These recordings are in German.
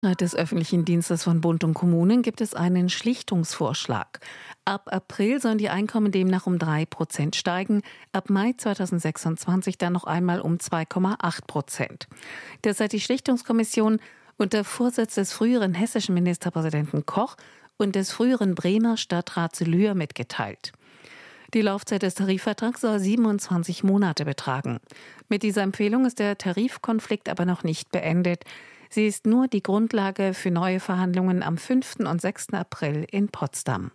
Des öffentlichen Dienstes von Bund und Kommunen gibt es einen Schlichtungsvorschlag. Ab April sollen die Einkommen demnach um 3% steigen, ab Mai 2026 dann noch einmal um 2,8%. Das hat die Schlichtungskommission unter Vorsitz des früheren hessischen Ministerpräsidenten Koch und des früheren Bremer Stadtrats Lühr mitgeteilt. Die Laufzeit des Tarifvertrags soll 27 Monate betragen. Mit dieser Empfehlung ist der Tarifkonflikt aber noch nicht beendet. Sie ist nur die Grundlage für neue Verhandlungen am 5. und 6. April in Potsdam.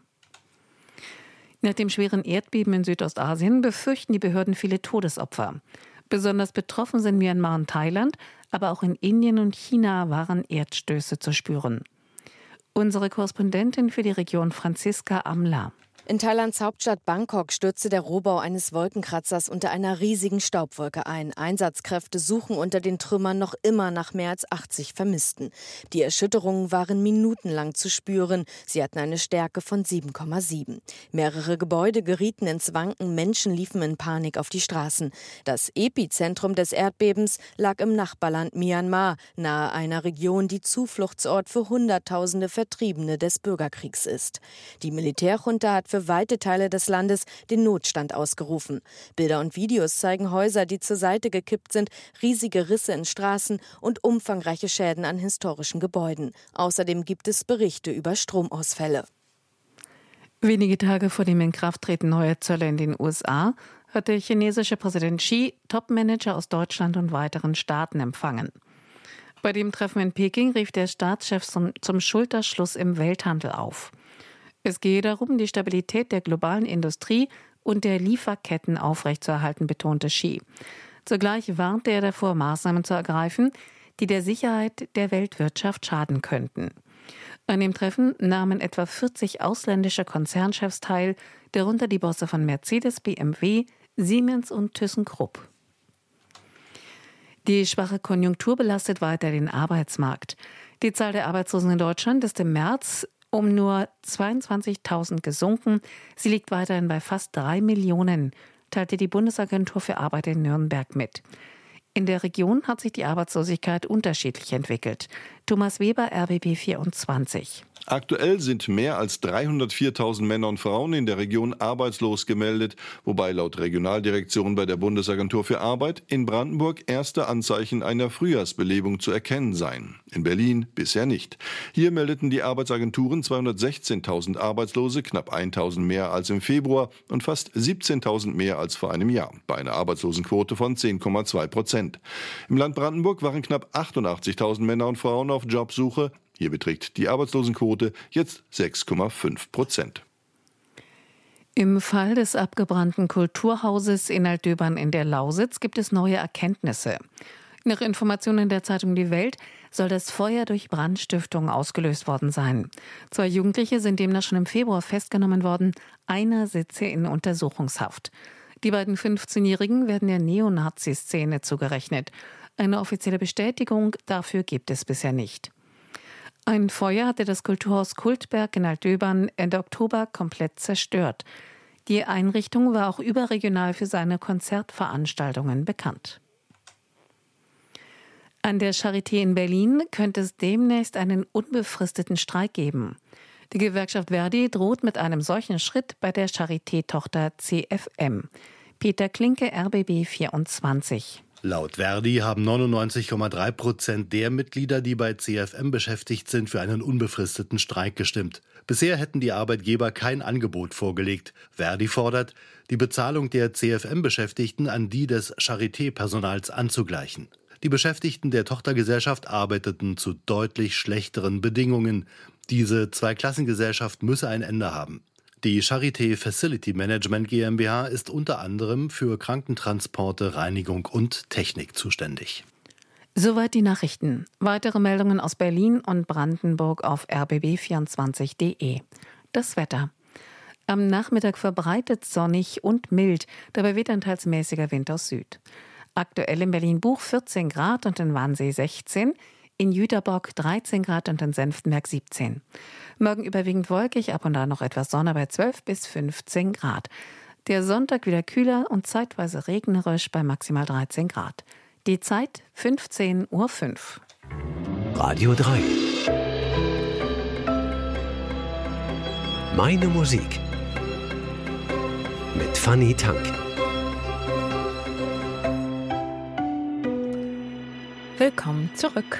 Nach dem schweren Erdbeben in Südostasien befürchten die Behörden viele Todesopfer. Besonders betroffen sind Myanmar und Thailand, aber auch in Indien und China waren Erdstöße zu spüren. Unsere Korrespondentin für die Region Franziska Amler. In Thailands Hauptstadt Bangkok stürzte der Rohbau eines Wolkenkratzers unter einer riesigen Staubwolke ein. Einsatzkräfte suchen unter den Trümmern noch immer nach mehr als 80 Vermissten. Die Erschütterungen waren minutenlang zu spüren. Sie hatten eine Stärke von 7,7. Mehrere Gebäude gerieten ins Wanken, Menschen liefen in Panik auf die Straßen. Das Epizentrum des Erdbebens lag im Nachbarland Myanmar, nahe einer Region, die Zufluchtsort für Hunderttausende Vertriebene des Bürgerkriegs ist. Die Militärjunta hat für weite Teile des Landes den Notstand ausgerufen. Bilder und Videos zeigen Häuser, die zur Seite gekippt sind, riesige Risse in Straßen und umfangreiche Schäden an historischen Gebäuden. Außerdem gibt es Berichte über Stromausfälle. Wenige Tage vor dem Inkrafttreten neuer Zölle in den USA hat der chinesische Präsident Xi Topmanager aus Deutschland und weiteren Staaten empfangen. Bei dem Treffen in Peking rief der Staatschef zum Schulterschluss im Welthandel auf. Es gehe darum, die Stabilität der globalen Industrie und der Lieferketten aufrechtzuerhalten, betonte Xi. Zugleich warnte er davor, Maßnahmen zu ergreifen, die der Sicherheit der Weltwirtschaft schaden könnten. An dem Treffen nahmen etwa 40 ausländische Konzernchefs teil, darunter die Bosse von Mercedes, BMW, Siemens und ThyssenKrupp. Die schwache Konjunktur belastet weiter den Arbeitsmarkt. Die Zahl der Arbeitslosen in Deutschland ist im März um nur 22.000 gesunken. Sie liegt weiterhin bei fast 3 Millionen, teilte die Bundesagentur für Arbeit in Nürnberg mit. In der Region hat sich die Arbeitslosigkeit unterschiedlich entwickelt. Thomas Weber, RBB 24. Aktuell sind mehr als 304.000 Männer und Frauen in der Region arbeitslos gemeldet, wobei laut Regionaldirektion bei der Bundesagentur für Arbeit in Brandenburg erste Anzeichen einer Frühjahrsbelebung zu erkennen seien. In Berlin bisher nicht. Hier meldeten die Arbeitsagenturen 216.000 Arbeitslose, knapp 1.000 mehr als im Februar und fast 17.000 mehr als vor einem Jahr, bei einer Arbeitslosenquote von 10,2%. Im Land Brandenburg waren knapp 88.000 Männer und Frauen auf Jobsuche. Hier beträgt die Arbeitslosenquote jetzt 6,5%. Im Fall des abgebrannten Kulturhauses in Altdöbern in der Lausitz gibt es neue Erkenntnisse. Nach Informationen der Zeitung Die Welt soll das Feuer durch Brandstiftung ausgelöst worden sein. 2 Jugendliche sind demnach schon im Februar festgenommen worden. Einer sitze in Untersuchungshaft. Die beiden 15-Jährigen werden der Neonazi-Szene zugerechnet. Eine offizielle Bestätigung dafür gibt es bisher nicht. Ein Feuer hatte das Kulturhaus Kultberg in Altdöbern Ende Oktober komplett zerstört. Die Einrichtung war auch überregional für seine Konzertveranstaltungen bekannt. An der Charité in Berlin könnte es demnächst einen unbefristeten Streik geben. Die Gewerkschaft Verdi droht mit einem solchen Schritt bei der Charité-Tochter CFM. Peter Klinke, RBB 24. Laut Verdi haben 99,3% der Mitglieder, die bei CFM beschäftigt sind, für einen unbefristeten Streik gestimmt. Bisher hätten die Arbeitgeber kein Angebot vorgelegt. Verdi fordert, die Bezahlung der CFM-Beschäftigten an die des Charité-Personals anzugleichen. Die Beschäftigten der Tochtergesellschaft arbeiteten zu deutlich schlechteren Bedingungen. Diese Zweiklassengesellschaft müsse ein Ende haben. Die Charité Facility Management GmbH ist unter anderem für Krankentransporte, Reinigung und Technik zuständig. Soweit die Nachrichten. Weitere Meldungen aus Berlin und Brandenburg auf rbb24.de. Das Wetter. Am Nachmittag verbreitet sonnig und mild, dabei weht ein teils mäßiger Wind aus Süd. Aktuell in Berlin-Buch 14 Grad und in Wannsee 16, in Jüterbock 13 Grad und in Senftenberg 17. Morgen überwiegend wolkig, ab und an noch etwas Sonne bei 12 bis 15 Grad. Der Sonntag wieder kühler und zeitweise regnerisch bei maximal 13 Grad. Die Zeit 15:05 Uhr. Radio 3 Meine Musik mit Fanny Tank. Willkommen zurück.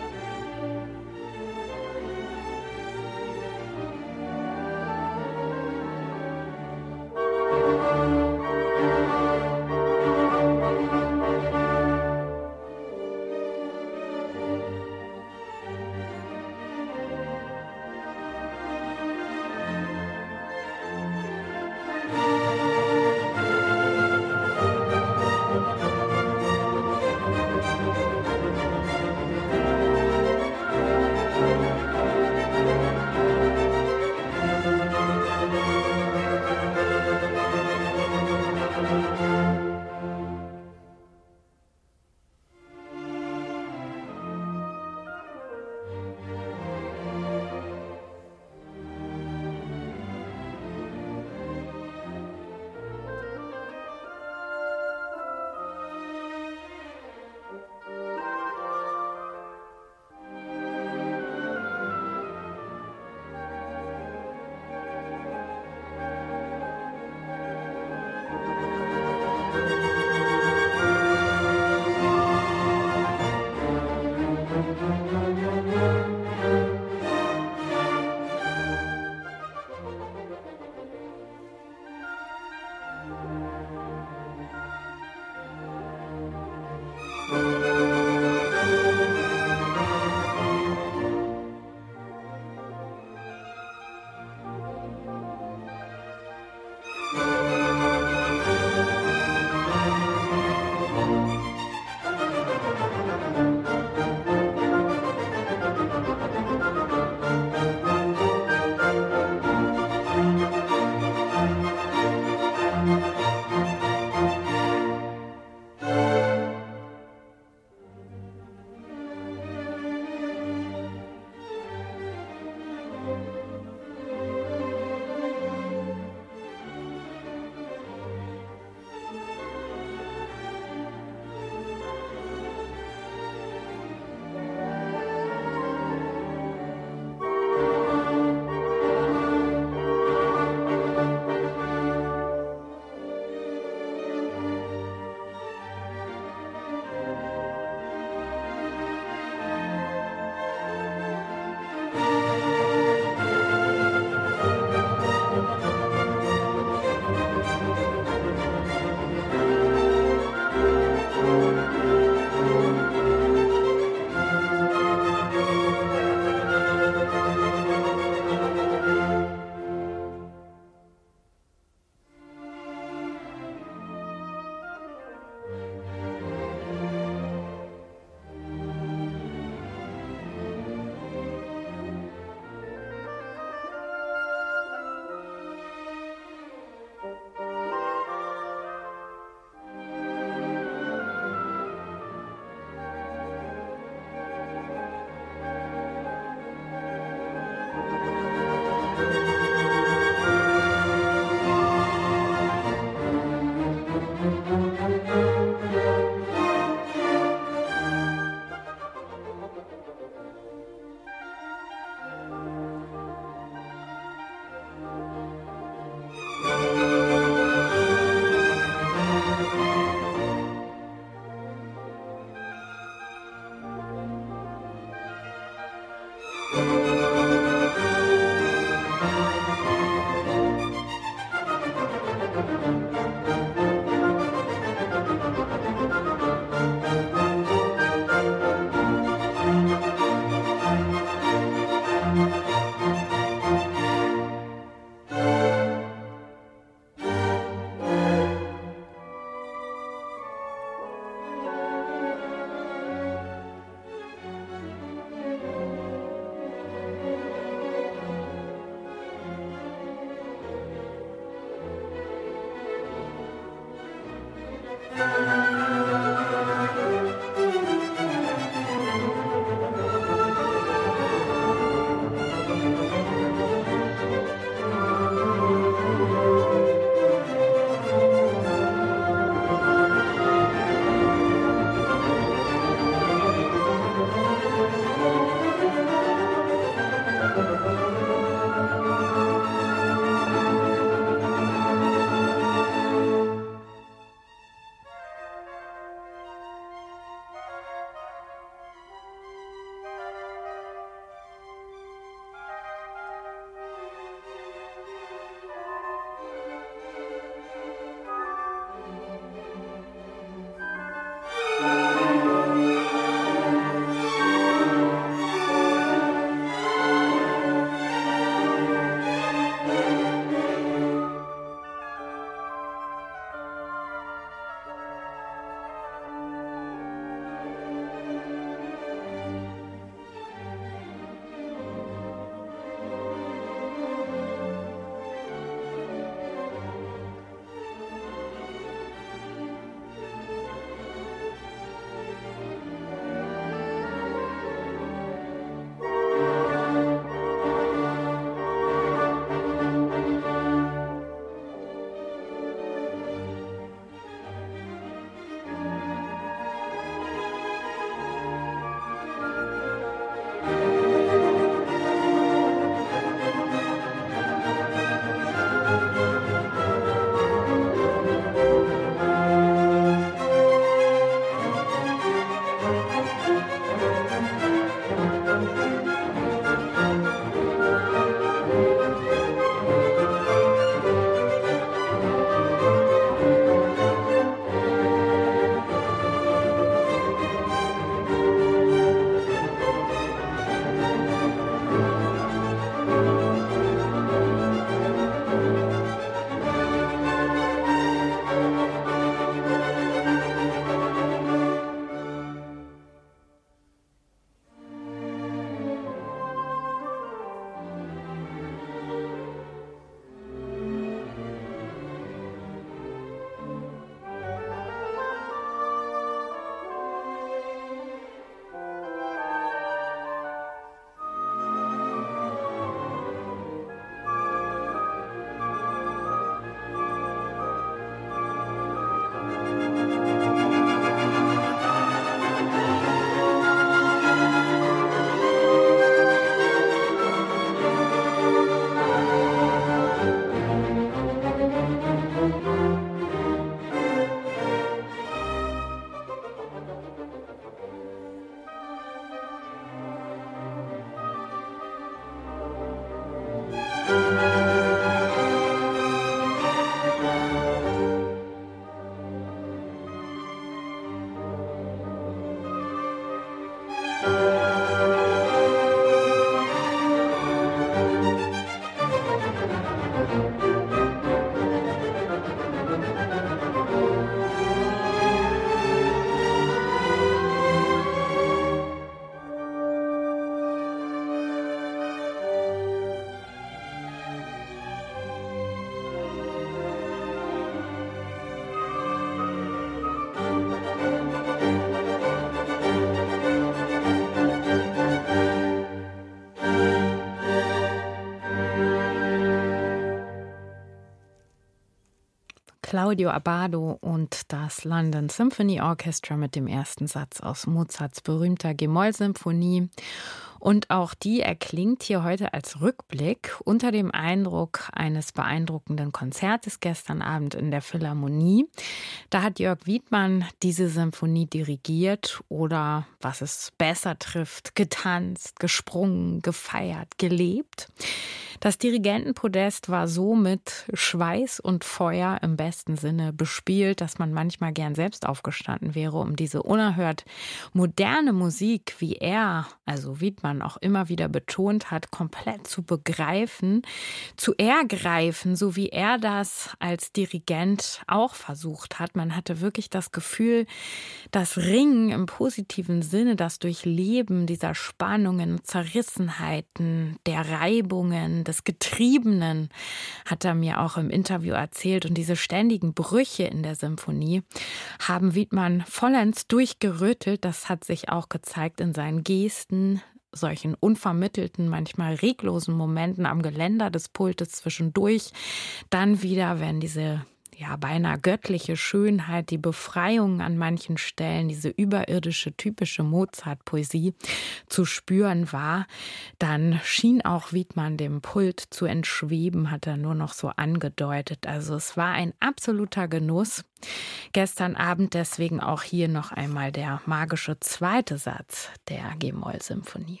Claudio Abbado und das London Symphony Orchestra mit dem ersten Satz aus Mozarts berühmter G-Moll-Symphonie. Und auch die erklingt hier heute als Rückblick unter dem Eindruck eines beeindruckenden Konzertes gestern Abend in der Philharmonie. Da hat Jörg Wiedmann diese Symphonie dirigiert oder, was es besser trifft, getanzt, gesprungen, gefeiert, gelebt. Das Dirigentenpodest war so mit Schweiß und Feuer im besten Sinne bespielt, dass man manchmal gern selbst aufgestanden wäre, um diese unerhört moderne Musik, wie er, also Wiedmann, auch immer wieder betont hat, komplett zu begreifen, zu ergreifen, so wie er das als Dirigent auch versucht hat. Man hatte wirklich das Gefühl, das Ringen im positiven Sinne, das Durchleben dieser Spannungen, Zerrissenheiten, der Reibungen, des Getriebenen, hat er mir auch im Interview erzählt. Und diese ständigen Brüche in der Symphonie haben Wiedmann vollends durchgerüttelt. Das hat sich auch gezeigt in seinen Gesten, solchen unvermittelten, manchmal reglosen Momenten am Geländer des Pultes zwischendurch. Dann wieder, wenn diese beinahe göttliche Schönheit, die Befreiung an manchen Stellen, diese überirdische, typische Mozart-Poesie zu spüren war, dann schien auch Wiedmann dem Pult zu entschweben, hat er nur noch so angedeutet. Also es war ein absoluter Genuss. Gestern Abend deswegen auch hier noch einmal der magische zweite Satz der G-Moll-Symphonie.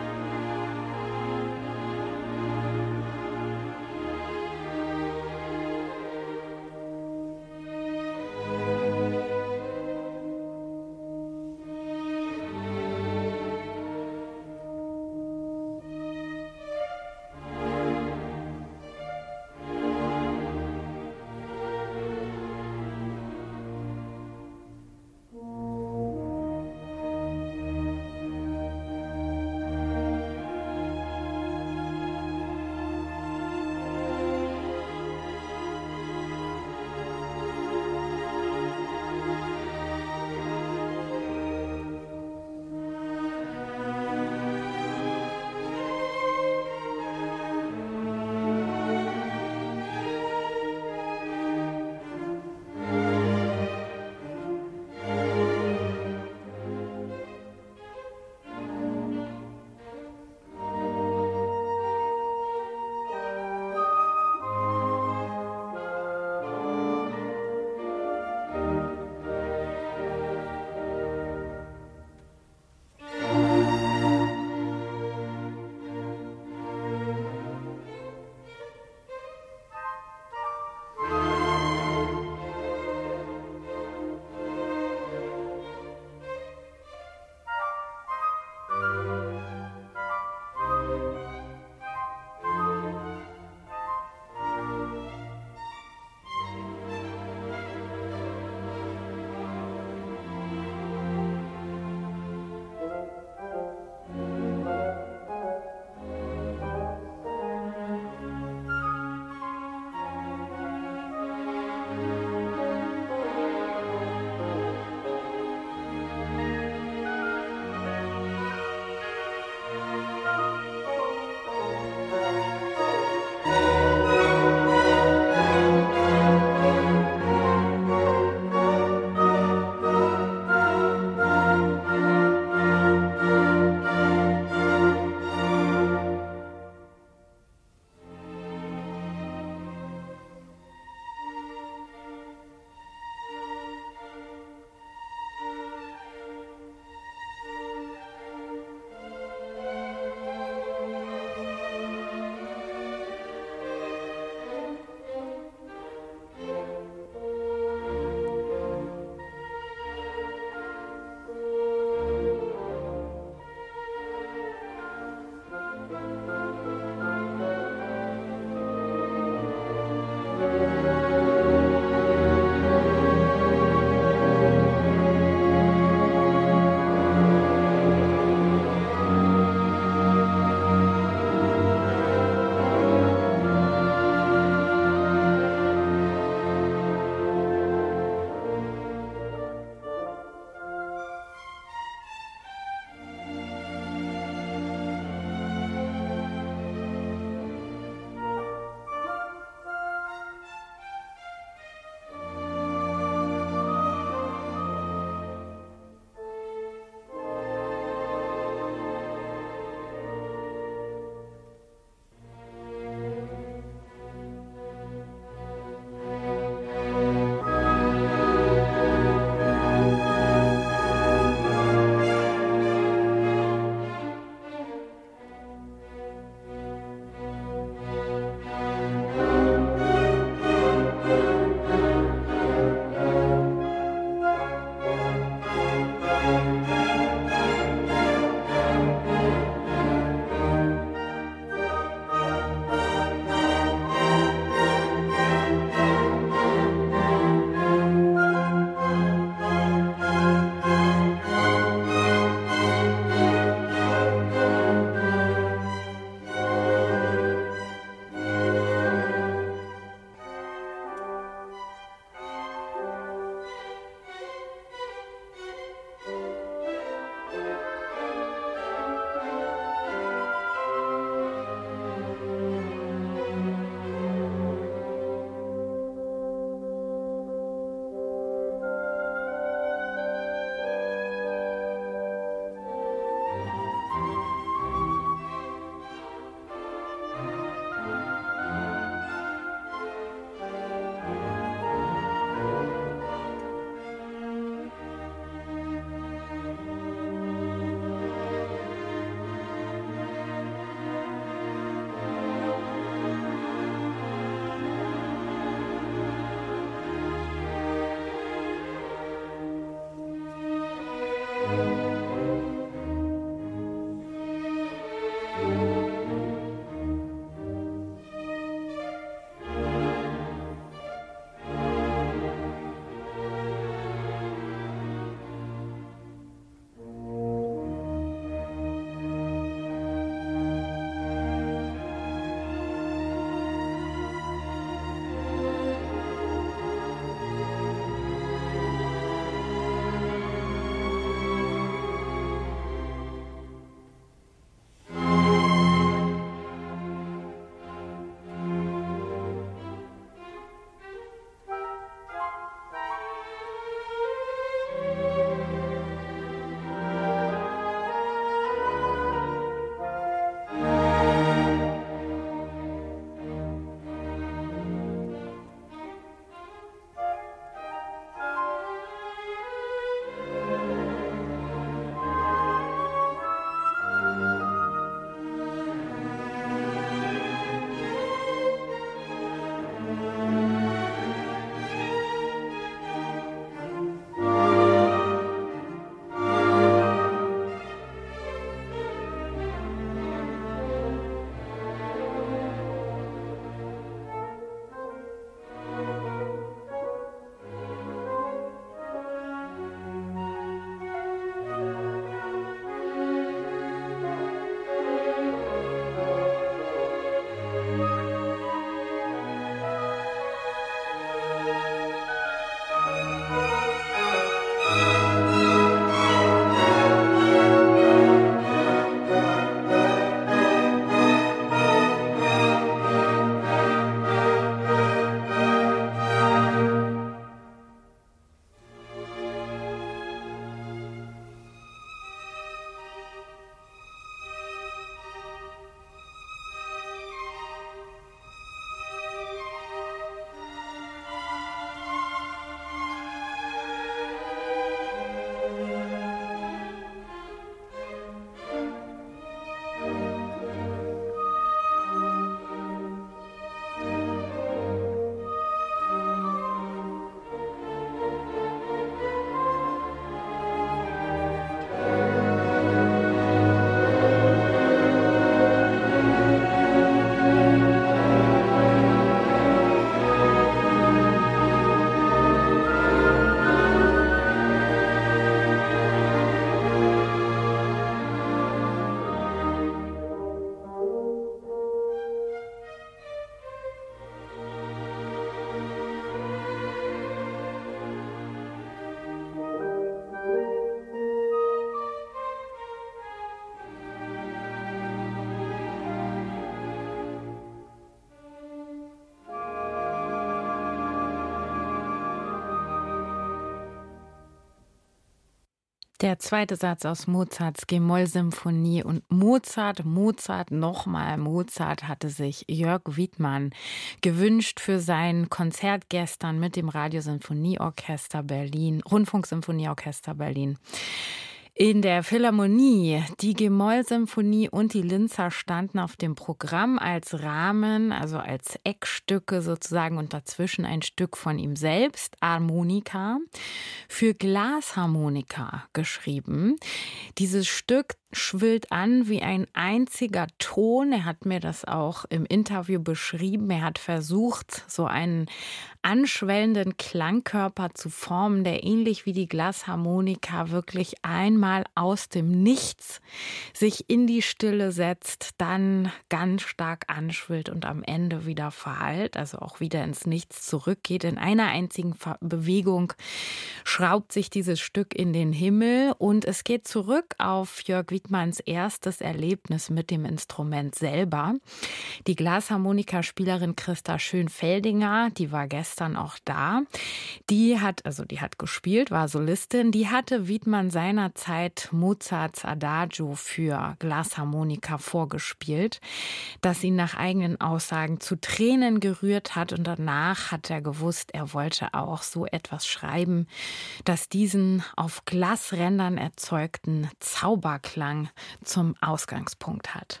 Der zweite Satz aus Mozarts G-Moll-Symphonie. Und Mozart, nochmal Mozart hatte sich Jörg Wiedmann gewünscht für sein Konzert gestern mit dem Radiosinfonieorchester Berlin, Rundfunksinfonieorchester Berlin. In der Philharmonie, die G-Moll-Symphonie und die Linzer standen auf dem Programm als Rahmen, also als Eckstücke sozusagen, und dazwischen ein Stück von ihm selbst, Harmonika, für Glasharmonika geschrieben. Dieses Stück schwillt an wie ein einziger Ton. Er hat mir das auch im Interview beschrieben. Er hat versucht, so einen anschwellenden Klangkörper zu formen, der ähnlich wie die Glasharmonika wirklich einmal aus dem Nichts sich in die Stille setzt, dann ganz stark anschwillt und am Ende wieder verhallt, also auch wieder ins Nichts zurückgeht. In einer einzigen Bewegung schraubt sich dieses Stück in den Himmel und es geht zurück auf Jörg Wiedmanns erstes Erlebnis mit dem Instrument selber. Die Glasharmonikaspielerin Christa Schönfeldinger, die war gestern auch da, die hat gespielt, war Solistin, die hatte Wiedmann seinerzeit Mozarts Adagio für Glasharmonika vorgespielt, das ihn nach eigenen Aussagen zu Tränen gerührt hat und danach hat er gewusst, er wollte auch so etwas schreiben, das diesen auf Glasrändern erzeugten Zauberklang zum Ausgangspunkt hat.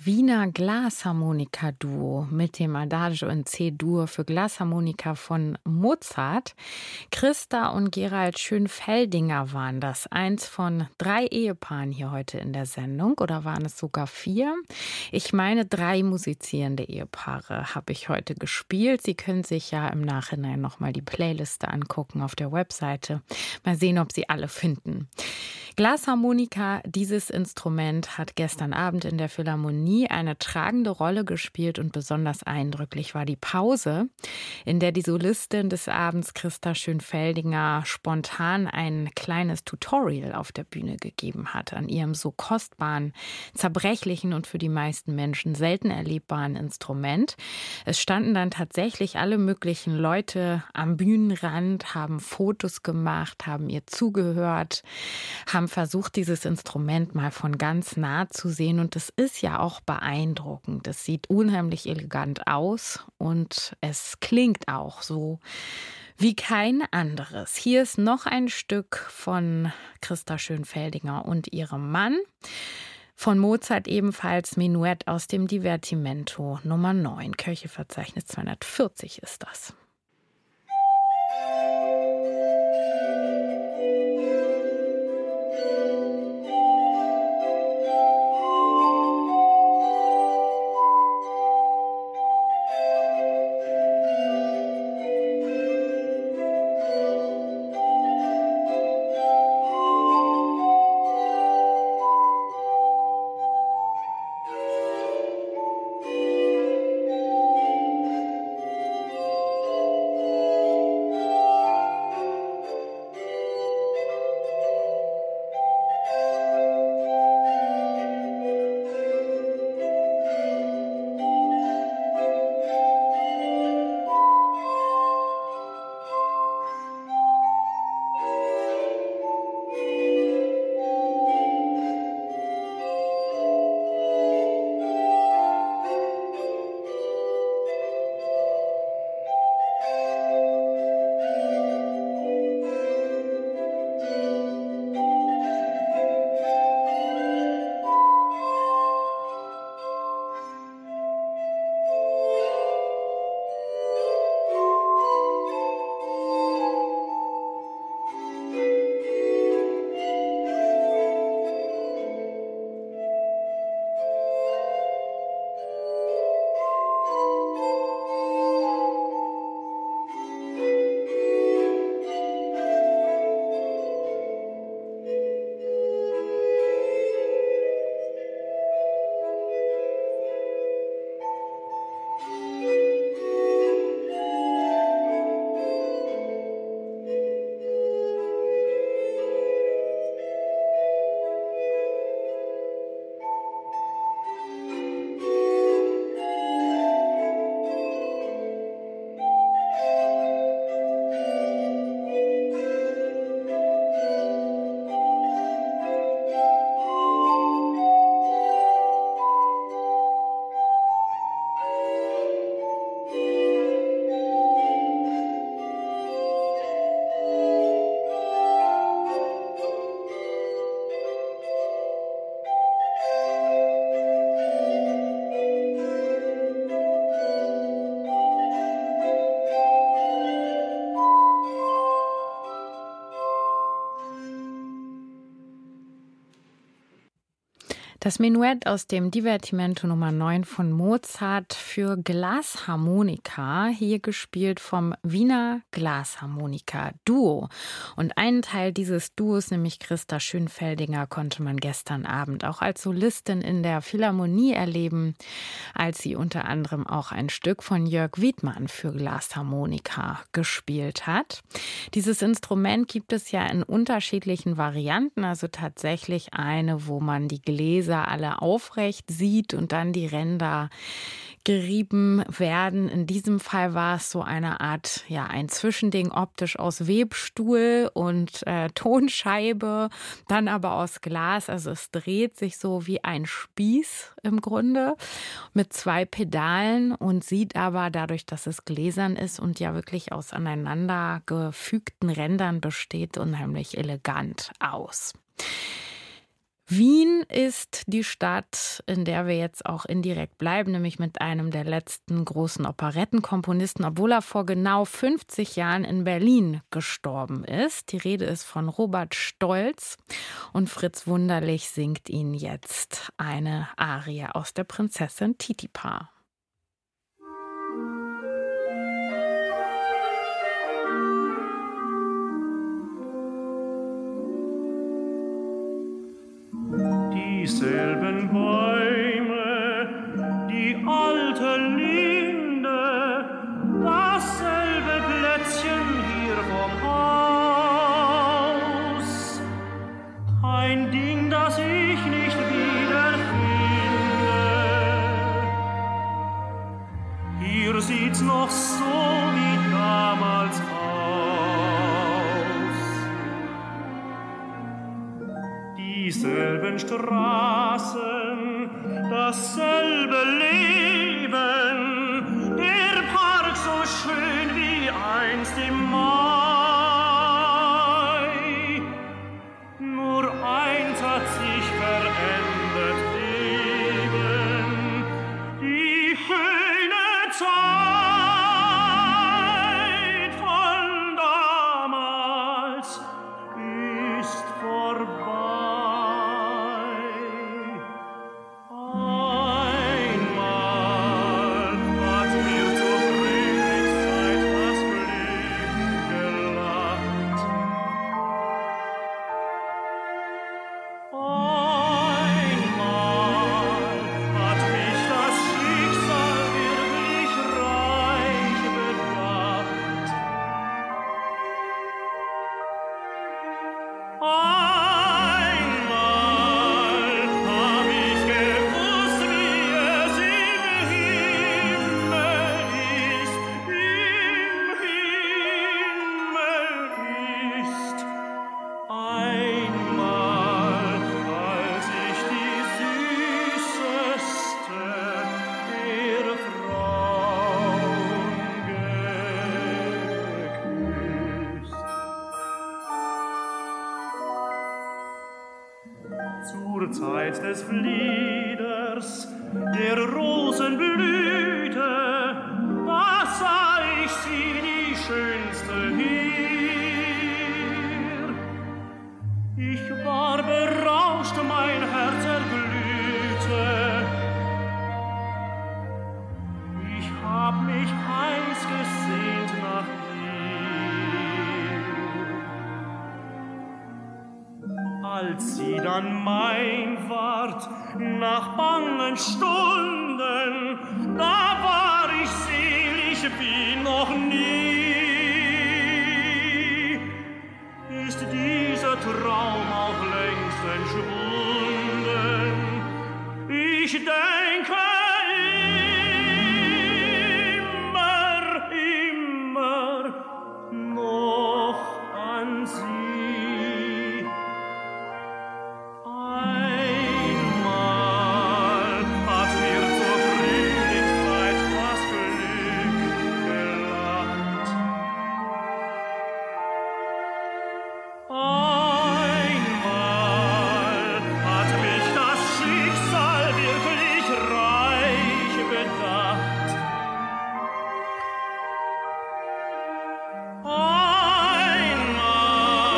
Wiener Glasharmonika-Duo mit dem Adagio in C-Dur für Glasharmonika von Mozart. Christa und Gerald Schönfeldinger waren das. Eins von 3 Ehepaaren hier heute in der Sendung. Oder waren es sogar 4? Ich meine, 3 musizierende Ehepaare habe ich heute gespielt. Sie können sich ja im Nachhinein nochmal die Playliste angucken auf der Webseite. Mal sehen, ob Sie alle finden. Glasharmonika, dieses Instrument, hat gestern Abend in der Philharmonie eine tragende Rolle gespielt und besonders eindrücklich war die Pause, in der die Solistin des Abends, Christa Schönfeldinger, spontan ein kleines Tutorial auf der Bühne gegeben hat an ihrem so kostbaren, zerbrechlichen und für die meisten Menschen selten erlebbaren Instrument. Es standen dann tatsächlich alle möglichen Leute am Bühnenrand, haben Fotos gemacht, haben ihr zugehört, haben versucht, dieses Instrument mal von ganz nah zu sehen. Und es ist ja auch beeindruckend. Es sieht unheimlich elegant aus und es klingt auch so wie kein anderes. Hier ist noch ein Stück von Christa Schönfeldinger und ihrem Mann. Von Mozart ebenfalls Menuett aus dem Divertimento Nummer 9. Kircheverzeichnis 240 ist das. Das Menuett aus dem Divertimento Nummer 9 von Mozart für Glasharmonika, hier gespielt vom Wiener Glasharmonika-Duo. Und einen Teil dieses Duos, nämlich Christa Schönfeldinger, konnte man gestern Abend auch als Solistin in der Philharmonie erleben, als sie unter anderem auch ein Stück von Jörg Wiedmann für Glasharmonika gespielt hat. Dieses Instrument gibt es ja in unterschiedlichen Varianten, also tatsächlich eine, wo man die Gläser alle aufrecht sieht und dann die Ränder gerieben werden. In diesem Fall war es so eine Art, ja, ein Zwischending optisch aus Webstuhl und Tonscheibe, dann aber aus Glas. Also es dreht sich so wie ein Spieß im Grunde mit 2 Pedalen und sieht aber dadurch, dass es gläsern ist und ja wirklich aus aneinander gefügten Rändern besteht, unheimlich elegant aus. Wien ist die Stadt, in der wir jetzt auch indirekt bleiben, nämlich mit einem der letzten großen Operettenkomponisten, obwohl er vor genau 50 Jahren in Berlin gestorben ist. Die Rede ist von Robert Stolz und Fritz Wunderlich singt Ihnen jetzt eine Arie aus der Prinzessin Titipa. Dieselben Bäume, die alte Linde, dasselbe Plätzchen hier vom Haus. Ein Ding, das ich nicht wiederfinde. Hier sieht's noch so wie damals aus. Dieselben Straßen, dasselbe Leben, der Park so schön wie einst im Mai. Nur eins hat sich verändert eben, die schöne Zeit von damals ist vorbei. Zur Zeit des Flieders, der Rosenblüte, da sah ich sie, die schönste hier. Ich war berauscht, mein Herz erglühte. Ich hab mich heiß gesehnt nach ihr. Als sie dann mein ward, nach bangen Stunden, da war ich selig wie noch nie. Ist dieser Traum auch längst entschwunden? Ich denke immer noch an sie. Einmal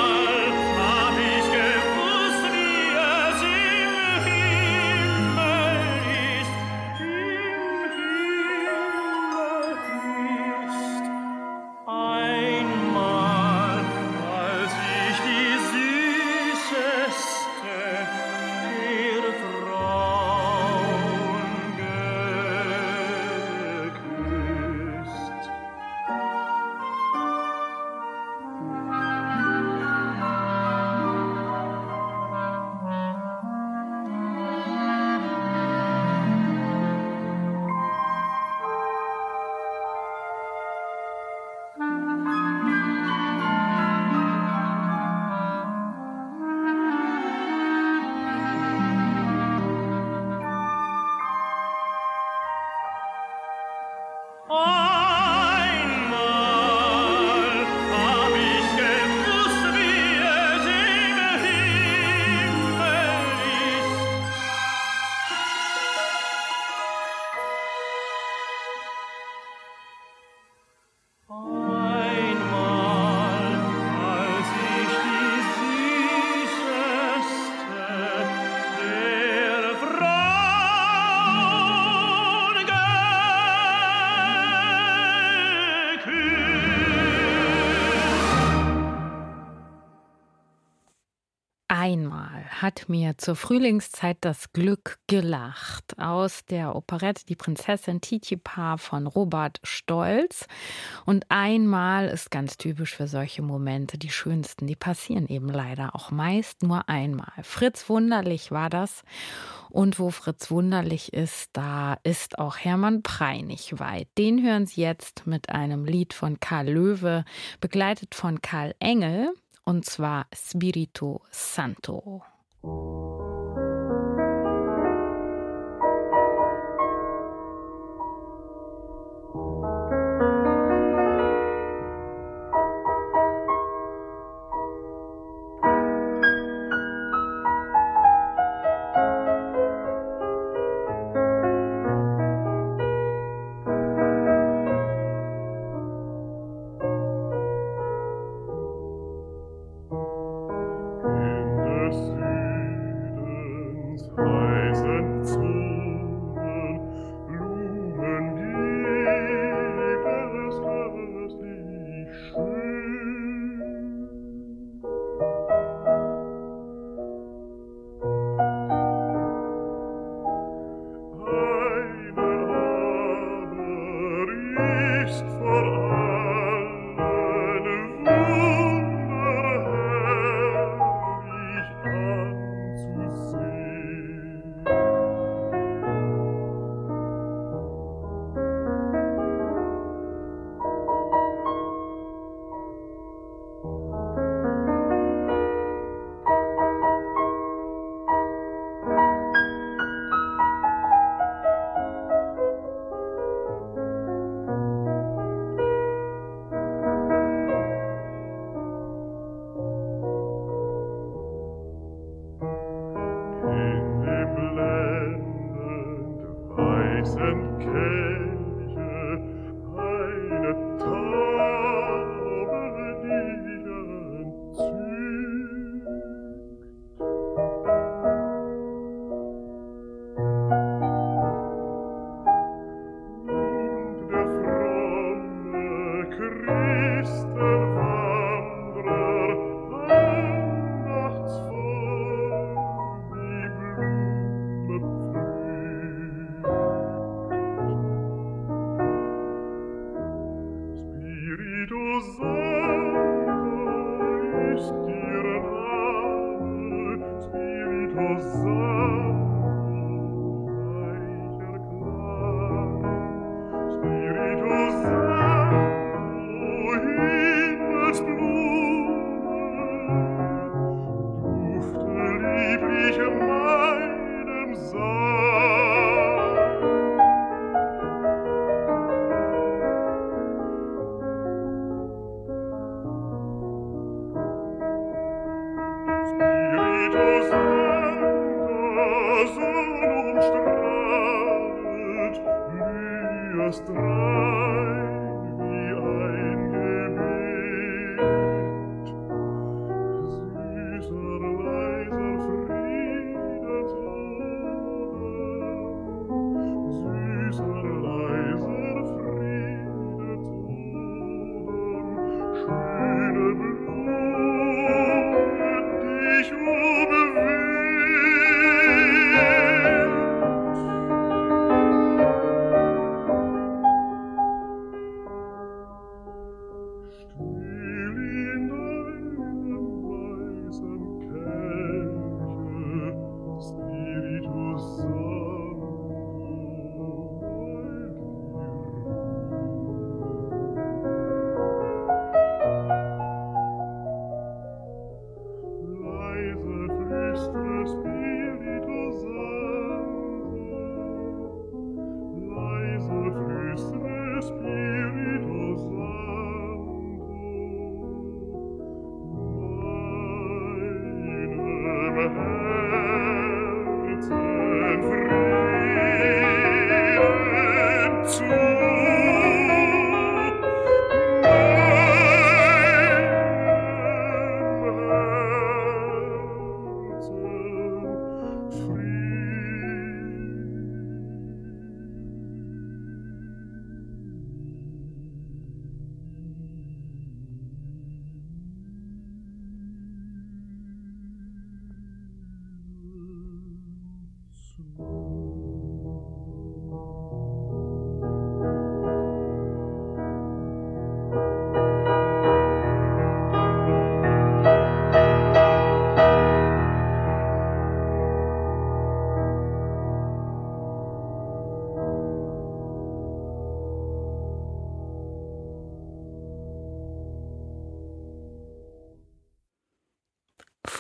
Einmal hat mir zur Frühlingszeit das Glück gelacht. Aus der Operette Die Prinzessin Titipa von Robert Stolz. Und einmal ist ganz typisch für solche Momente. Die schönsten, die passieren eben leider auch meist nur einmal. Fritz Wunderlich war das. Und wo Fritz Wunderlich ist, da ist auch Hermann Prey nicht weit. Den hören Sie jetzt mit einem Lied von Karl Löwe, begleitet von Karl Engel. Und zwar Spirito Santo.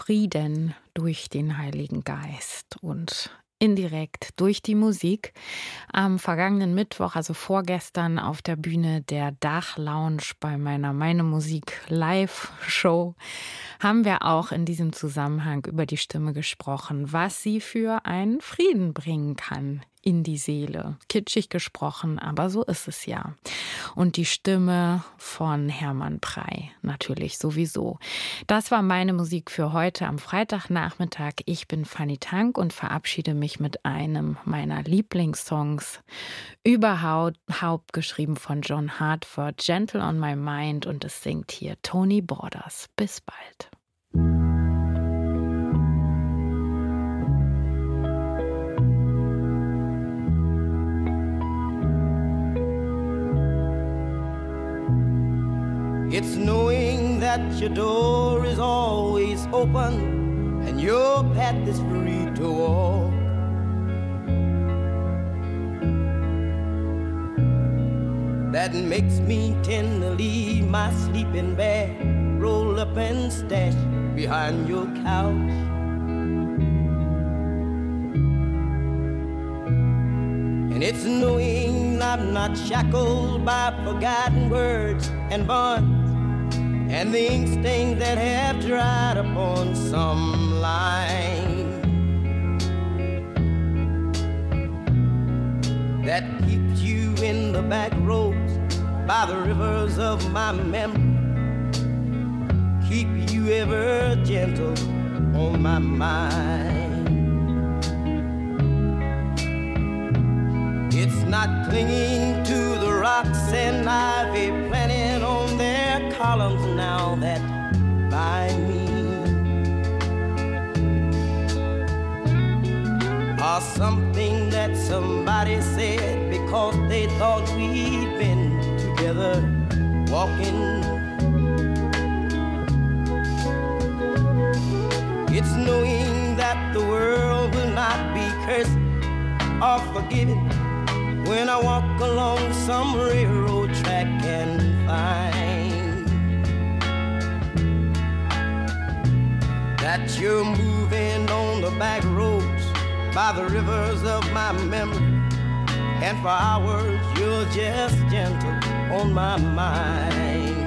Frieden durch den Heiligen Geist und indirekt durch die Musik. Am vergangenen Mittwoch, also vorgestern, auf der Bühne der Dach-Lounge bei meiner Meine Musik Live-Show haben wir auch in diesem Zusammenhang über die Stimme gesprochen, was sie für einen Frieden bringen kann in die Seele. Kitschig gesprochen, aber so ist es ja. Und die Stimme von Hermann Prey natürlich sowieso. Das war meine Musik für heute am Freitagnachmittag. Ich bin Fanny Tank und verabschiede mich mit einem meiner Lieblingssongs überhaupt, geschrieben von John Hartford, Gentle on My Mind, und es singt hier Tony Borders. Bis bald. It's knowing that your door is always open and your path is free to walk. That makes me tend to leave my sleeping bag rolled up and stashed behind your couch. And it's knowing I'm not shackled by forgotten words and bonds and the ink stains that have dried upon some line that keeps you in the back roads by the rivers of my memory, keep you ever gentle on my mind. It's not clinging to the rocks and ivy planted on their columns now that bind me, or something that somebody said because they thought we'd been together walking. It's knowing that the world will not be cursed or forgiven when I walk along some railroad track and find that you're moving on the back roads by the rivers of my memory, and for hours you're just gentle on my mind.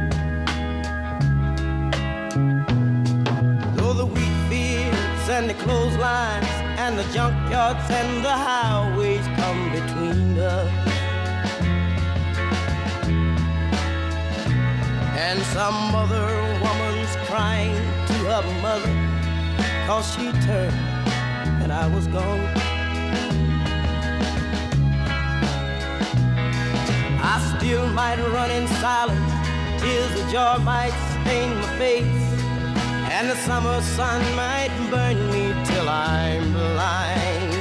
Though the wheat fields and the clotheslines and the junkyards and the highways come between us, and some other woman's crying to her mother 'cause she turned and I was gone, I still might run in silence, tears of joy might stain my face, and the summer sun might burn me till I'm blind,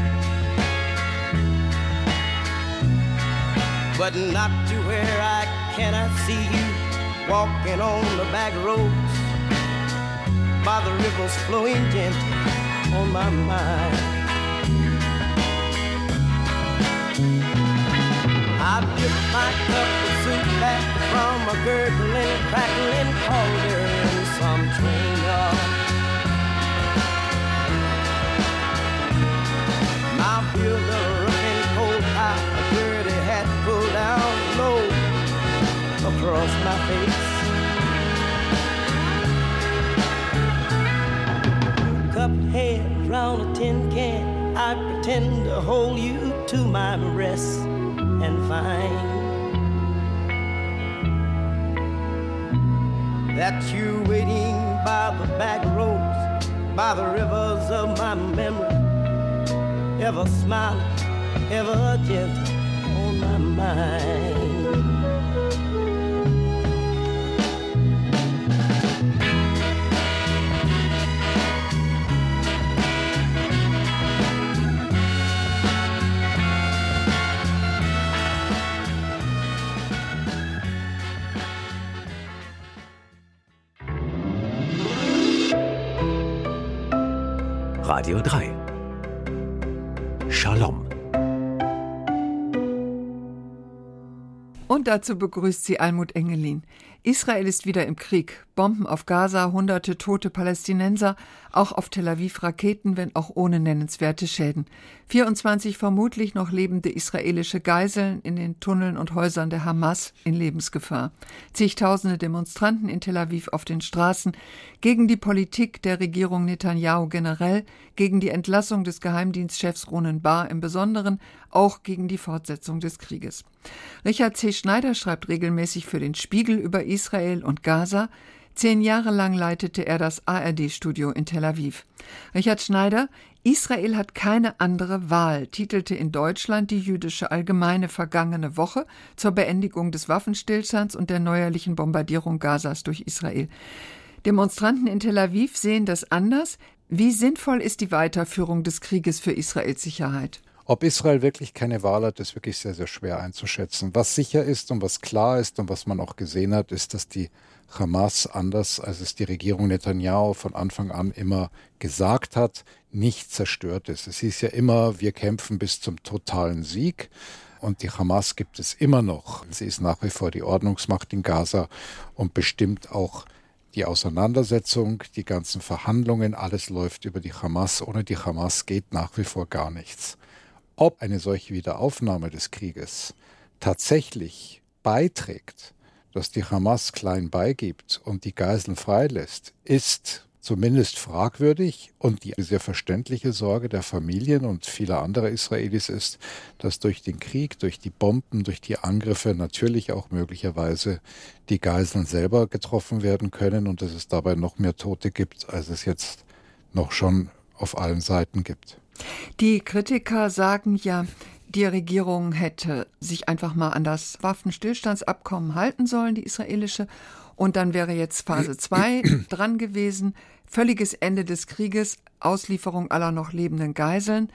but not to where I cannot see you walking on the back roads by the rivers flowing gentle on my mind. I dipped my cup of soup back from a gurgling, crackling cauldron in some train yard. I built a rough cold pot, a dirty hat pulled down low across my face. Cup head round a tin can, I pretend to hold you to my breast and find that you're waiting by the back roads, by the rivers of my memory, ever smiling, ever gentle on my mind. Radio 3 Shalom. Und dazu begrüßt sie Almut Engelin. Israel ist wieder im Krieg. Bomben auf Gaza, hunderte tote Palästinenser, auch auf Tel Aviv Raketen, wenn auch ohne nennenswerte Schäden. 24 vermutlich noch lebende israelische Geiseln in den Tunneln und Häusern der Hamas in Lebensgefahr. Zigtausende Demonstranten in Tel Aviv auf den Straßen gegen die Politik der Regierung Netanyahu generell, gegen die Entlassung des Geheimdienstchefs Ronen Bar im Besonderen, auch gegen die Fortsetzung des Krieges. Richard C. Schneider schreibt regelmäßig für den Spiegel über Israel und Gaza. 10 Jahre lang leitete er das ARD-Studio in Tel Aviv. Richard Schneider: Israel hat keine andere Wahl, titelte in Deutschland die Jüdische Allgemeine vergangene Woche zur Beendigung des Waffenstillstands und der neuerlichen Bombardierung Gazas durch Israel. Demonstranten in Tel Aviv sehen das anders. Wie sinnvoll ist die Weiterführung des Krieges für Israels Sicherheit? Ob Israel wirklich keine Wahl hat, ist wirklich sehr, sehr schwer einzuschätzen. Was sicher ist und was klar ist und was man auch gesehen hat, ist, dass die Hamas, anders als es die Regierung Netanyahu von Anfang an immer gesagt hat, nicht zerstört ist. Es hieß ja immer, wir kämpfen bis zum totalen Sieg. Und die Hamas gibt es immer noch. Sie ist nach wie vor die Ordnungsmacht in Gaza und bestimmt auch die Auseinandersetzung, die ganzen Verhandlungen, alles läuft über die Hamas. Ohne die Hamas geht nach wie vor gar nichts. Ob eine solche Wiederaufnahme des Krieges tatsächlich beiträgt, dass die Hamas klein beigibt und die Geiseln freilässt, ist zumindest fragwürdig. Und die sehr verständliche Sorge der Familien und vieler anderer Israelis ist, dass durch den Krieg, durch die Bomben, durch die Angriffe natürlich auch möglicherweise die Geiseln selber getroffen werden können und dass es dabei noch mehr Tote gibt, als es jetzt noch schon auf allen Seiten gibt. Die Kritiker sagen ja, die Regierung hätte sich einfach mal an das Waffenstillstandsabkommen halten sollen, die israelische, und dann wäre jetzt Phase 2 dran gewesen, völliges Ende des Krieges, Auslieferung aller noch lebenden Geiseln,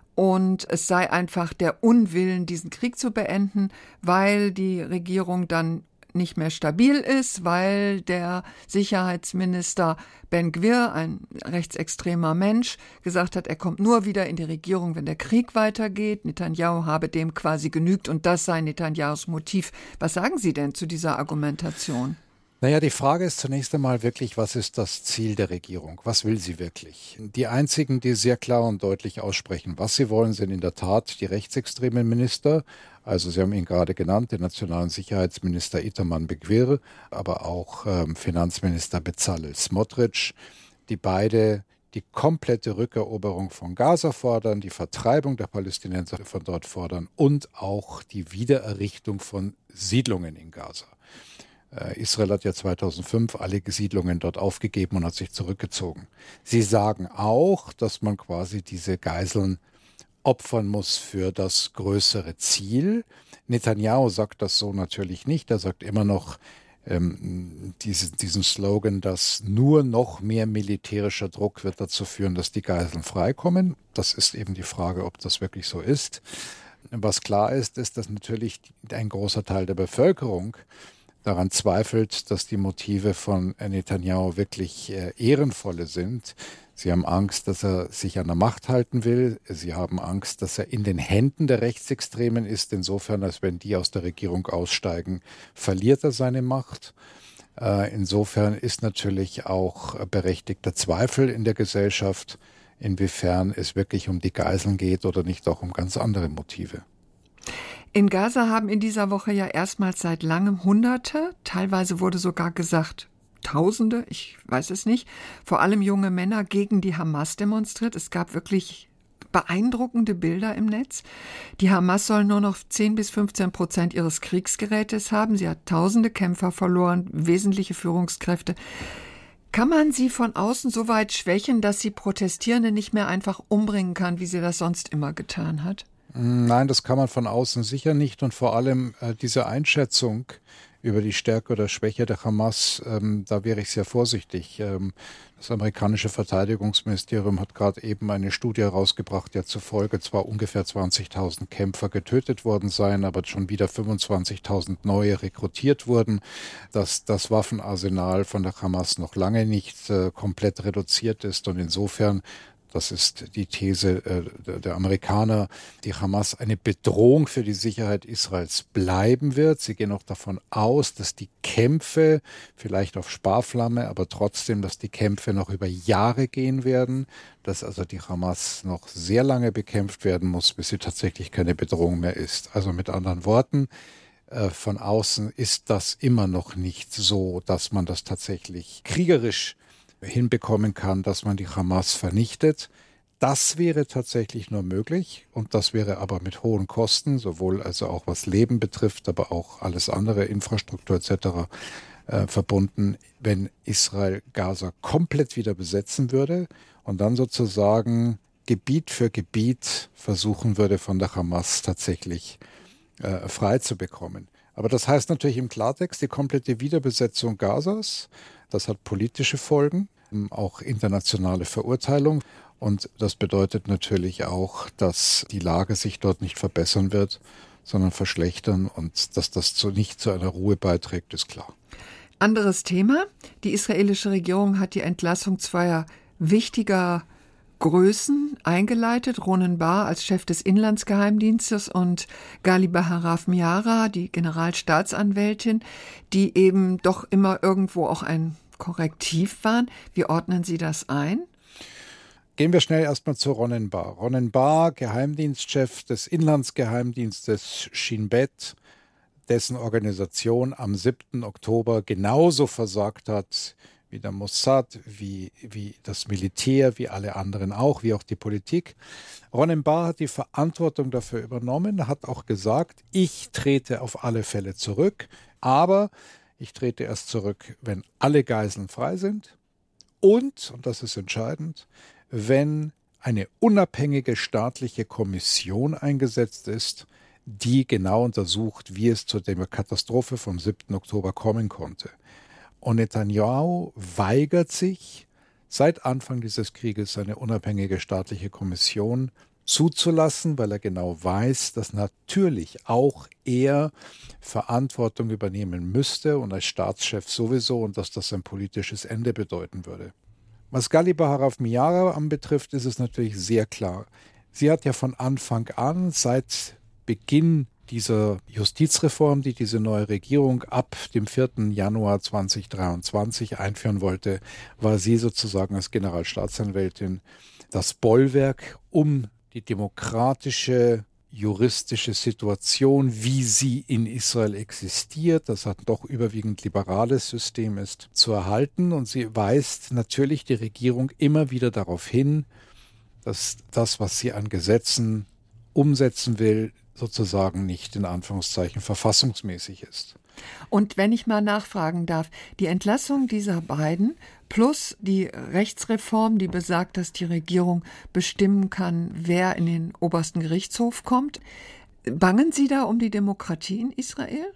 und es sei einfach der Unwillen, diesen Krieg zu beenden, weil die Regierung dann nicht mehr stabil ist, weil der Sicherheitsminister Ben-Gvir, ein rechtsextremer Mensch, gesagt hat, er kommt nur wieder in die Regierung, wenn der Krieg weitergeht. Netanyahu habe dem quasi genügt und das sei Netanyahus Motiv. Was sagen Sie denn zu dieser Argumentation? Naja, die Frage ist zunächst einmal wirklich, was ist das Ziel der Regierung? Was will sie wirklich? Die einzigen, die sehr klar und deutlich aussprechen, was sie wollen, sind in der Tat die rechtsextremen Minister. Also Sie haben ihn gerade genannt, den nationalen Sicherheitsminister Itamar Ben-Gvir, aber auch Finanzminister Bezalel Smotrich, die beide die komplette Rückeroberung von Gaza fordern, die Vertreibung der Palästinenser von dort fordern und auch die Wiedererrichtung von Siedlungen in Gaza. Israel hat ja 2005 alle Siedlungen dort aufgegeben und hat sich zurückgezogen. Sie sagen auch, dass man quasi diese Geiseln opfern muss für das größere Ziel. Netanyahu sagt das so natürlich nicht. Er sagt immer noch diesen Slogan, dass nur noch mehr militärischer Druck wird dazu führen, dass die Geiseln freikommen. Das ist eben die Frage, ob das wirklich so ist. Was klar ist, ist, dass natürlich ein großer Teil der Bevölkerung daran zweifelt, dass die Motive von Netanyahu wirklich ehrenvolle sind. Sie haben Angst, dass er sich an der Macht halten will. Sie haben Angst, dass er in den Händen der Rechtsextremen ist. Insofern, als wenn die aus der Regierung aussteigen, verliert er seine Macht. Insofern ist natürlich auch berechtigter Zweifel in der Gesellschaft, inwiefern es wirklich um die Geiseln geht oder nicht auch um ganz andere Motive. In Gaza haben in dieser Woche ja erstmals seit langem Hunderte, teilweise wurde sogar gesagt Tausende, ich weiß es nicht, vor allem junge Männer gegen die Hamas demonstriert. Es gab wirklich beeindruckende Bilder im Netz. Die Hamas soll nur noch 10-15% ihres Kriegsgerätes haben. Sie hat tausende Kämpfer verloren, wesentliche Führungskräfte. Kann man sie von außen so weit schwächen, dass sie Protestierende nicht mehr einfach umbringen kann, wie sie das sonst immer getan hat? Nein, das kann man von außen sicher nicht. Und vor allem diese Einschätzung über die Stärke oder Schwäche der Hamas, da wäre ich sehr vorsichtig. Das amerikanische Verteidigungsministerium hat gerade eben eine Studie herausgebracht, der zufolge zwar ungefähr 20.000 Kämpfer getötet worden seien, aber schon wieder 25.000 neue rekrutiert wurden, dass das Waffenarsenal von der Hamas noch lange nicht komplett reduziert ist und insofern das ist die These der Amerikaner, die Hamas eine Bedrohung für die Sicherheit Israels bleiben wird. Sie gehen auch davon aus, dass die Kämpfe, vielleicht auf Sparflamme, aber trotzdem, dass die Kämpfe noch über Jahre gehen werden, dass also die Hamas noch sehr lange bekämpft werden muss, bis sie tatsächlich keine Bedrohung mehr ist. Also mit anderen Worten, von außen ist das immer noch nicht so, dass man das tatsächlich kriegerisch hinbekommen kann, dass man die Hamas vernichtet. Das wäre tatsächlich nur möglich und das wäre aber mit hohen Kosten, sowohl also auch was Leben betrifft, aber auch alles andere, Infrastruktur etc. Verbunden, wenn Israel Gaza komplett wieder besetzen würde und dann sozusagen Gebiet für Gebiet versuchen würde, von der Hamas tatsächlich frei zu bekommen. Aber das heißt natürlich im Klartext die komplette Wiederbesetzung Gazas. Das hat politische Folgen, auch internationale Verurteilung. Und das bedeutet natürlich auch, dass die Lage sich dort nicht verbessern wird, sondern verschlechtern. Und dass das nicht zu einer Ruhe beiträgt, ist klar. Anderes Thema. Die israelische Regierung hat die Entlassung zweier wichtiger Größen eingeleitet. Ronen Bar als Chef des Inlandsgeheimdienstes und Gali Baharav Miara, die Generalstaatsanwältin, die eben doch immer irgendwo auch ein Korrektiv waren. Wie ordnen Sie das ein? Gehen wir schnell erstmal zu Ronen Bar. Ronen Bar, Geheimdienstchef des Inlandsgeheimdienstes Shin Bet, dessen Organisation am 7. Oktober genauso versagt hat wie der Mossad, wie das Militär, wie alle anderen auch, wie auch die Politik. Ronen Bar hat die Verantwortung dafür übernommen, hat auch gesagt, ich trete auf alle Fälle zurück, aber ich trete erst zurück, wenn alle Geiseln frei sind und das ist entscheidend, wenn eine unabhängige staatliche Kommission eingesetzt ist, die genau untersucht, wie es zu der Katastrophe vom 7. Oktober kommen konnte. Und Netanyahu weigert sich seit Anfang dieses Krieges eine unabhängige staatliche Kommission zuzulassen, weil er genau weiß, dass natürlich auch er Verantwortung übernehmen müsste und als Staatschef sowieso und dass das ein politisches Ende bedeuten würde. Was Gali Baharav Miara anbetrifft, ist es natürlich sehr klar. Sie hat ja von Anfang an, seit Beginn dieser Justizreform, die diese neue Regierung ab dem 4. Januar 2023 einführen wollte, war sie sozusagen als Generalstaatsanwältin das Bollwerk, um die demokratische, juristische Situation, wie sie in Israel existiert, das ein doch überwiegend liberales System ist, zu erhalten. Und sie weist natürlich die Regierung immer wieder darauf hin, dass das, was sie an Gesetzen umsetzen will, sozusagen nicht in Anführungszeichen verfassungsmäßig ist. Und wenn ich mal nachfragen darf, die Entlassung dieser beiden plus die Rechtsreform, die besagt, dass die Regierung bestimmen kann, wer in den obersten Gerichtshof kommt, bangen Sie da um die Demokratie in Israel?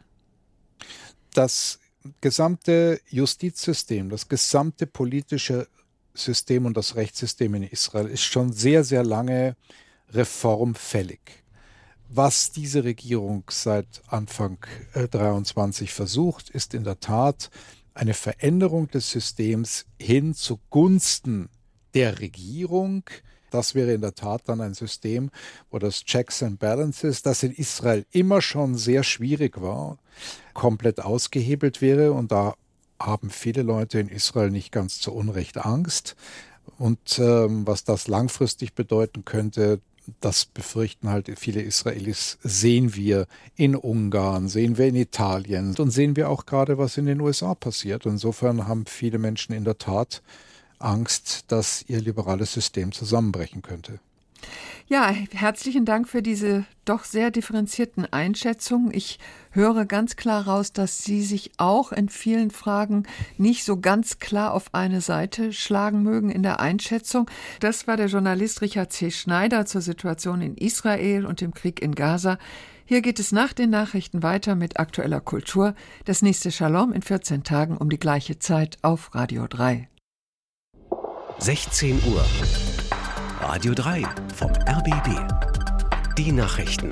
Das gesamte Justizsystem, das gesamte politische System und das Rechtssystem in Israel ist schon sehr, sehr lange reformfällig. Was diese Regierung seit Anfang 2023 versucht, ist in der Tat eine Veränderung des Systems hin zugunsten der Regierung. Das wäre in der Tat dann ein System, wo das Checks and Balances, das in Israel immer schon sehr schwierig war, komplett ausgehebelt wäre. Und da haben viele Leute in Israel nicht ganz zu Unrecht Angst. Und was das langfristig bedeuten könnte, das befürchten halt viele Israelis, sehen wir in Ungarn, sehen wir in Italien und sehen wir auch gerade, was in den USA passiert. Insofern haben viele Menschen in der Tat Angst, dass ihr liberales System zusammenbrechen könnte. Ja, herzlichen Dank für diese doch sehr differenzierten Einschätzungen. Ich höre ganz klar raus, dass Sie sich auch in vielen Fragen nicht so ganz klar auf eine Seite schlagen mögen in der Einschätzung. Das war der Journalist Richard C. Schneider zur Situation in Israel und dem Krieg in Gaza. Hier geht es nach den Nachrichten weiter mit aktueller Kultur. Das nächste Shalom in 14 Tagen um die gleiche Zeit auf Radio 3. 16 Uhr. Radio 3 vom RBB. Die Nachrichten.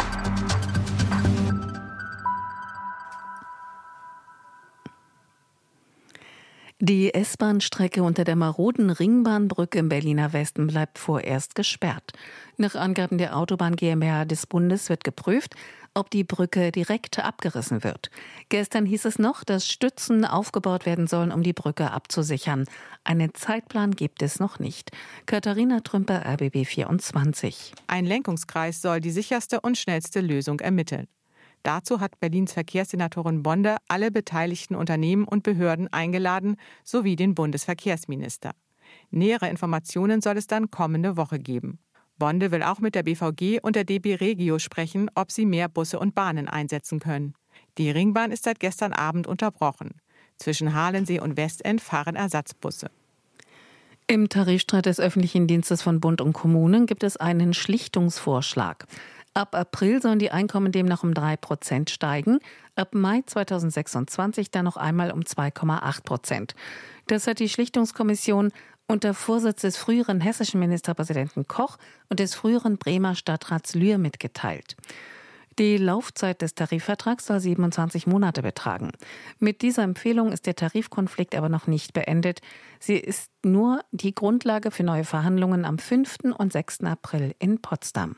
Die S-Bahn-Strecke unter der maroden Ringbahnbrücke im Berliner Westen bleibt vorerst gesperrt. Nach Angaben der Autobahn GmbH des Bundes wird geprüft, ob die Brücke direkt abgerissen wird. Gestern hieß es noch, dass Stützen aufgebaut werden sollen, um die Brücke abzusichern. Einen Zeitplan gibt es noch nicht. Katharina Trümper, RBB 24. Ein Lenkungskreis soll die sicherste und schnellste Lösung ermitteln. Dazu hat Berlins Verkehrssenatorin Bonde alle beteiligten Unternehmen und Behörden eingeladen, sowie den Bundesverkehrsminister. Nähere Informationen soll es dann kommende Woche geben. Bonde will auch mit der BVG und der DB Regio sprechen, ob sie mehr Busse und Bahnen einsetzen können. Die Ringbahn ist seit gestern Abend unterbrochen. Zwischen Halensee und Westend fahren Ersatzbusse. Im Tarifstreit des öffentlichen Dienstes von Bund und Kommunen gibt es einen Schlichtungsvorschlag. Ab April sollen die Einkommen demnach um 3% steigen, ab Mai 2026 dann noch einmal um 2,8%. Das hat die Schlichtungskommission unter Vorsitz des früheren hessischen Ministerpräsidenten Koch und des früheren Bremer Stadtrats Lühr mitgeteilt. Die Laufzeit des Tarifvertrags soll 27 Monate betragen. Mit dieser Empfehlung ist der Tarifkonflikt aber noch nicht beendet. Sie ist nur die Grundlage für neue Verhandlungen am 5. und 6. April in Potsdam.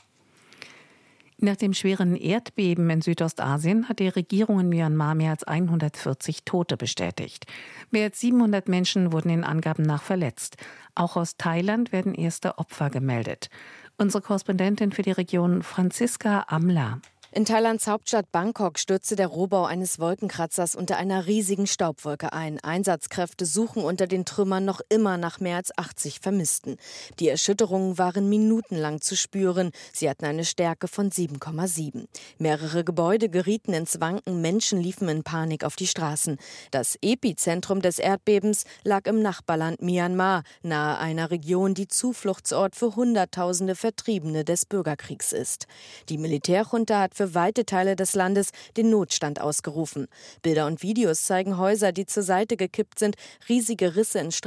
Nach dem schweren Erdbeben in Südostasien hat die Regierung in Myanmar mehr als 140 Tote bestätigt. Mehr als 700 Menschen wurden den Angaben nach verletzt. Auch aus Thailand werden erste Opfer gemeldet. Unsere Korrespondentin für die Region Franziska Amler. In Thailands Hauptstadt Bangkok stürzte der Rohbau eines Wolkenkratzers unter einer riesigen Staubwolke ein. Einsatzkräfte suchen unter den Trümmern noch immer nach mehr als 80 Vermissten. Die Erschütterungen waren minutenlang zu spüren. Sie hatten eine Stärke von 7,7. Mehrere Gebäude gerieten ins Wanken, Menschen liefen in Panik auf die Straßen. Das Epizentrum des Erdbebens lag im Nachbarland Myanmar, nahe einer Region, die Zufluchtsort für Hunderttausende Vertriebene des Bürgerkriegs ist. Die Militärjunta hat für weite Teile des Landes den Notstand ausgerufen. Bilder und Videos zeigen Häuser, die zur Seite gekippt sind, riesige Risse in